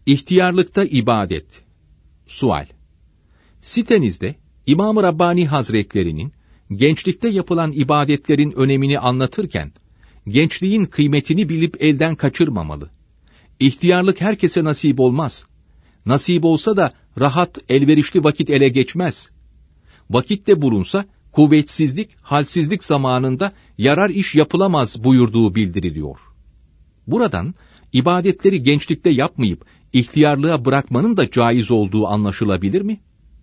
İhtiyarlıkta ibadet. Sual. Sitenizde İmam-ı Rabbani Hazretlerinin gençlikte yapılan ibadetlerin önemini anlatırken, gençliğin kıymetini bilip elden kaçırmamalı. İhtiyarlık herkese nasip olmaz. Nasip olsa da rahat, elverişli vakit ele geçmez. Vakit de bulunsa, kuvvetsizlik, halsizlik zamanında yarar iş yapılamaz buyurduğu bildiriliyor. Buradan, ibadetleri gençlikte yapmayıp, ihtiyarlığa bırakmanın da caiz olduğu anlaşılabilir mi?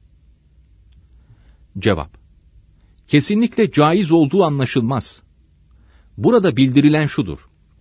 Cevap. Kesinlikle caiz olduğu anlaşılmaz. Burada bildirilen şudur.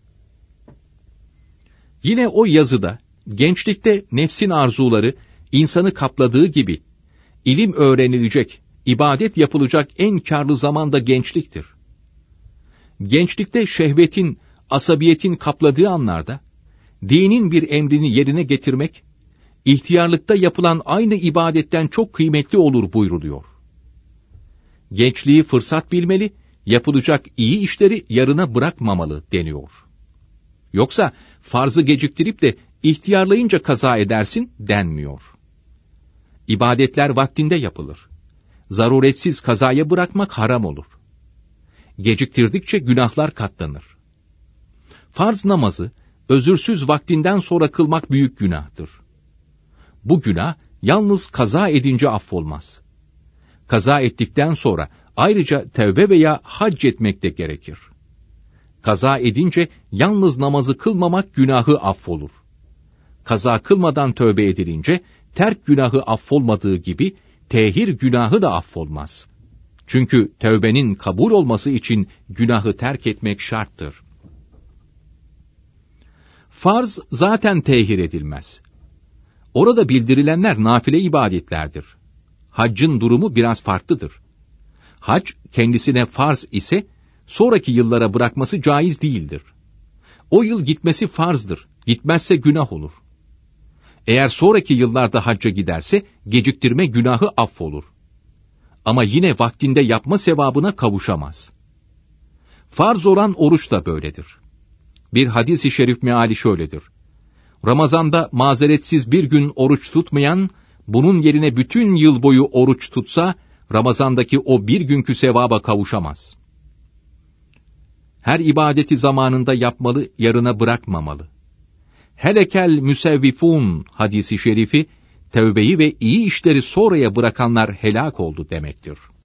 Yine o yazıda, gençlikte nefsin arzuları insanı kapladığı gibi, ilim öğrenilecek, ibadet yapılacak en kârlı zaman da gençliktir. Gençlikte şehvetin, asabiyetin kapladığı anlarda, dinin bir emrini yerine getirmek, ihtiyarlıkta yapılan aynı ibadetten çok kıymetli olur buyruluyor. Gençliği fırsat bilmeli, yapılacak iyi işleri yarına bırakmamalı deniyor. Yoksa farzı geciktirip de ihtiyarlayınca kaza edersin denmiyor. İbadetler vaktinde yapılır. Zaruretsiz kazaya bırakmak haram olur. Geciktirdikçe günahlar katlanır. Farz namazı özürsüz vaktinden sonra kılmak büyük günahtır. Bu günah yalnız kaza edince affolmaz. Kaza ettikten sonra ayrıca tevbe veya hac etmek de gerekir. Kaza edince yalnız namazı kılmamak günahı affolur. Kaza kılmadan tövbe edilince terk günahı affolmadığı gibi tehir günahı da affolmaz. Çünkü tövbenin kabul olması için günahı terk etmek şarttır. Farz zaten tehir edilmez. Orada bildirilenler nafile ibadetlerdir. Haccın durumu biraz farklıdır. Hac kendisine farz ise sonraki yıllara bırakması caiz değildir. O yıl gitmesi farzdır, gitmezse günah olur. Eğer sonraki yıllarda hacca giderse geciktirme günahı affolur. Ama yine vaktinde yapma sevabına kavuşamaz. Farz olan oruç da böyledir. Bir hadis-i şerif meali şöyledir. Ramazanda mazeretsiz bir gün oruç tutmayan, bunun yerine bütün yıl boyu oruç tutsa, Ramazandaki o bir günkü sevaba kavuşamaz. Her ibadeti zamanında yapmalı, yarına bırakmamalı. Helekel müsevvifun hadisi şerifi, tevbeyi ve iyi işleri sonraya bırakanlar helak oldu demektir.